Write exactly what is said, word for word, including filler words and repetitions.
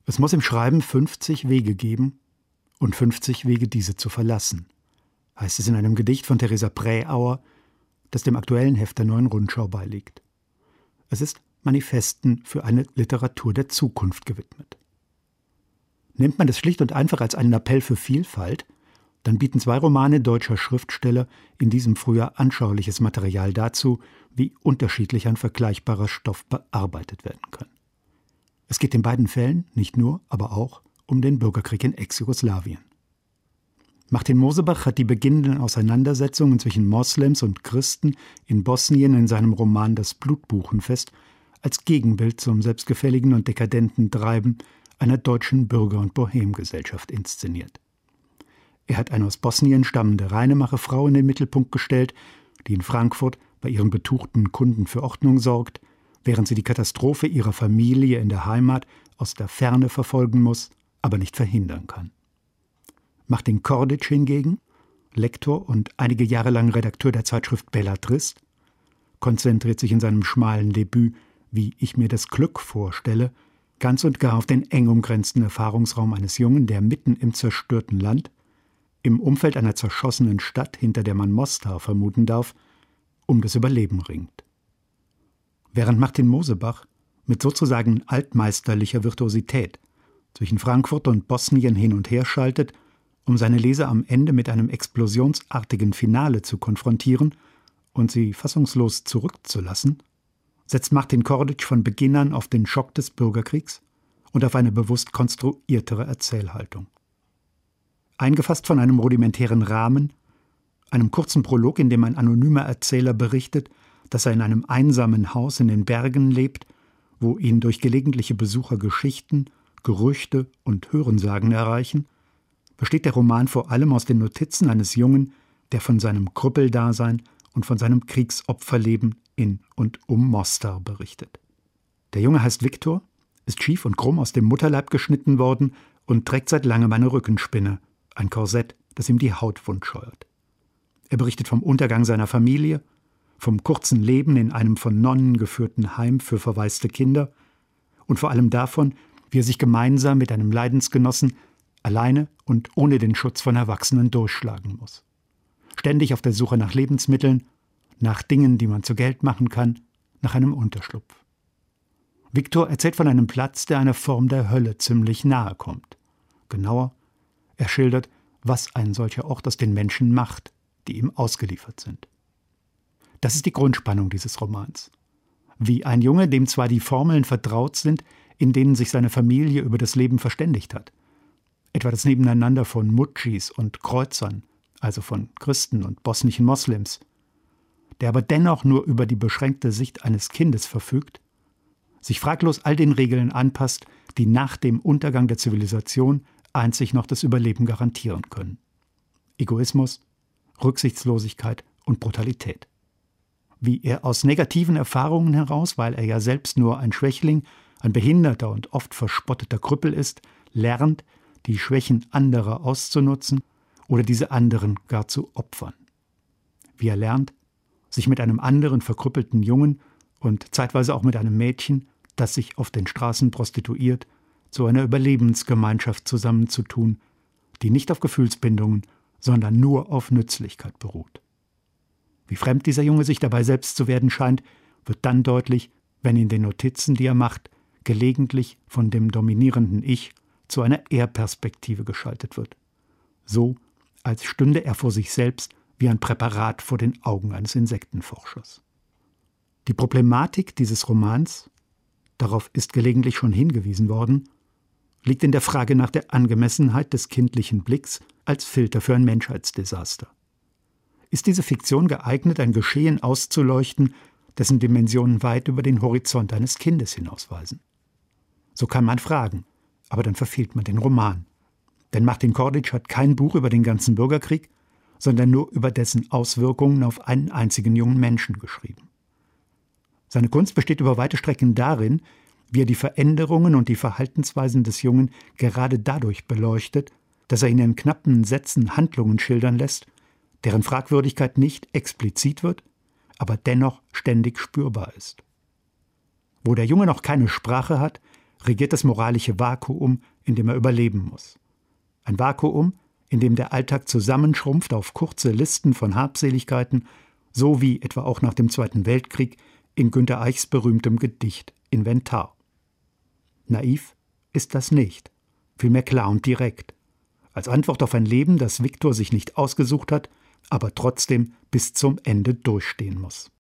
Es muss im Schreiben fünfzig Wege geben und fünfzig Wege, diese zu verlassen, heißt es in einem Gedicht von Theresa Präauer, das dem aktuellen Heft der Neuen Rundschau beiliegt. Es ist Manifesten für eine Literatur der Zukunft gewidmet. Nimmt man es schlicht und einfach als einen Appell für Vielfalt, dann bieten zwei Romane deutscher Schriftsteller in diesem Frühjahr anschauliches Material dazu, wie unterschiedlich ein vergleichbarer Stoff bearbeitet werden kann. Es geht in beiden Fällen nicht nur, aber auch um den Bürgerkrieg in Ex-Jugoslawien. Martin Mosebach hat die beginnenden Auseinandersetzungen zwischen Moslems und Christen in Bosnien in seinem Roman Das Blutbuchenfest als Gegenbild zum selbstgefälligen und dekadenten Treiben einer deutschen Bürger- und Bohemgesellschaft inszeniert. Er hat eine aus Bosnien stammende Reinemacherfrau in den Mittelpunkt gestellt, die in Frankfurt bei ihren betuchten Kunden für Ordnung sorgt, während sie die Katastrophe ihrer Familie in der Heimat aus der Ferne verfolgen muss, aber nicht verhindern kann. Martin Kordic hingegen, Lektor und einige Jahre lang Redakteur der Zeitschrift Bellatrist, konzentriert sich in seinem schmalen Debüt, wie ich mir das Glück vorstelle, ganz und gar auf den eng umgrenzten Erfahrungsraum eines Jungen, der mitten im zerstörten Land, im Umfeld einer zerschossenen Stadt, hinter der man Mostar vermuten darf, um das Überleben ringt. Während Martin Mosebach mit sozusagen altmeisterlicher Virtuosität zwischen Frankfurt und Bosnien hin und her schaltet, um seine Leser am Ende mit einem explosionsartigen Finale zu konfrontieren und sie fassungslos zurückzulassen, setzt Martin Kordic von Beginn an auf den Schock des Bürgerkriegs und auf eine bewusst konstruiertere Erzählhaltung. Eingefasst von einem rudimentären Rahmen, einem kurzen Prolog, in dem ein anonymer Erzähler berichtet, dass er in einem einsamen Haus in den Bergen lebt, wo ihn durch gelegentliche Besucher Geschichten, Gerüchte und Hörensagen erreichen, besteht der Roman vor allem aus den Notizen eines Jungen, der von seinem Krüppeldasein und von seinem Kriegsopferleben in und um Mostar berichtet. Der Junge heißt Viktor, ist schief und krumm aus dem Mutterleib geschnitten worden und trägt seit langem eine Rückenspinne, ein Korsett, das ihm die Haut wund scheuert. Er berichtet vom Untergang seiner Familie, vom kurzen Leben in einem von Nonnen geführten Heim für verwaiste Kinder und vor allem davon, wie er sich gemeinsam mit einem Leidensgenossen alleine und ohne den Schutz von Erwachsenen durchschlagen muss. Ständig auf der Suche nach Lebensmitteln, nach Dingen, die man zu Geld machen kann, nach einem Unterschlupf. Viktor erzählt von einem Platz, der einer Form der Hölle ziemlich nahe kommt. Genauer, er schildert, was ein solcher Ort aus den Menschen macht, die ihm ausgeliefert sind. Das ist die Grundspannung dieses Romans. Wie ein Junge, dem zwar die Formeln vertraut sind, in denen sich seine Familie über das Leben verständigt hat, etwa das Nebeneinander von Mutschis und Kreuzern, also von Christen und bosnischen Moslems, der aber dennoch nur über die beschränkte Sicht eines Kindes verfügt, sich fraglos all den Regeln anpasst, die nach dem Untergang der Zivilisation einzig noch das Überleben garantieren können. Egoismus, Rücksichtslosigkeit und Brutalität. Wie er aus negativen Erfahrungen heraus, weil er ja selbst nur ein Schwächling, ein behinderter und oft verspotteter Krüppel ist, lernt, die Schwächen anderer auszunutzen oder diese anderen gar zu opfern. Wie er lernt, sich mit einem anderen verkrüppelten Jungen und zeitweise auch mit einem Mädchen, das sich auf den Straßen prostituiert, zu einer Überlebensgemeinschaft zusammenzutun, die nicht auf Gefühlsbindungen, sondern nur auf Nützlichkeit beruht. Wie fremd dieser Junge sich dabei selbst zu werden scheint, wird dann deutlich, wenn in den Notizen, die er macht, gelegentlich von dem dominierenden Ich zu einer Er-Perspektive geschaltet wird. So, als stünde er vor sich selbst wie ein Präparat vor den Augen eines Insektenforschers. Die Problematik dieses Romans, darauf ist gelegentlich schon hingewiesen worden, liegt in der Frage nach der Angemessenheit des kindlichen Blicks als Filter für ein Menschheitsdesaster. Ist diese Fiktion geeignet, ein Geschehen auszuleuchten, dessen Dimensionen weit über den Horizont eines Kindes hinausweisen? So kann man fragen, aber dann verfehlt man den Roman. Denn Martin Kordic hat kein Buch über den ganzen Bürgerkrieg, sondern nur über dessen Auswirkungen auf einen einzigen jungen Menschen geschrieben. Seine Kunst besteht über weite Strecken darin, wie er die Veränderungen und die Verhaltensweisen des Jungen gerade dadurch beleuchtet, dass er ihn in knappen Sätzen Handlungen schildern lässt, deren Fragwürdigkeit nicht explizit wird, aber dennoch ständig spürbar ist. Wo der Junge noch keine Sprache hat, regiert das moralische Vakuum, in dem er überleben muss. Ein Vakuum, in dem der Alltag zusammenschrumpft auf kurze Listen von Habseligkeiten, so wie etwa auch nach dem Zweiten Weltkrieg in Günter Eichs berühmtem Gedicht Inventar. Naiv ist das nicht, vielmehr klar und direkt, als Antwort auf ein Leben, das Viktor sich nicht ausgesucht hat, aber trotzdem bis zum Ende durchstehen muss.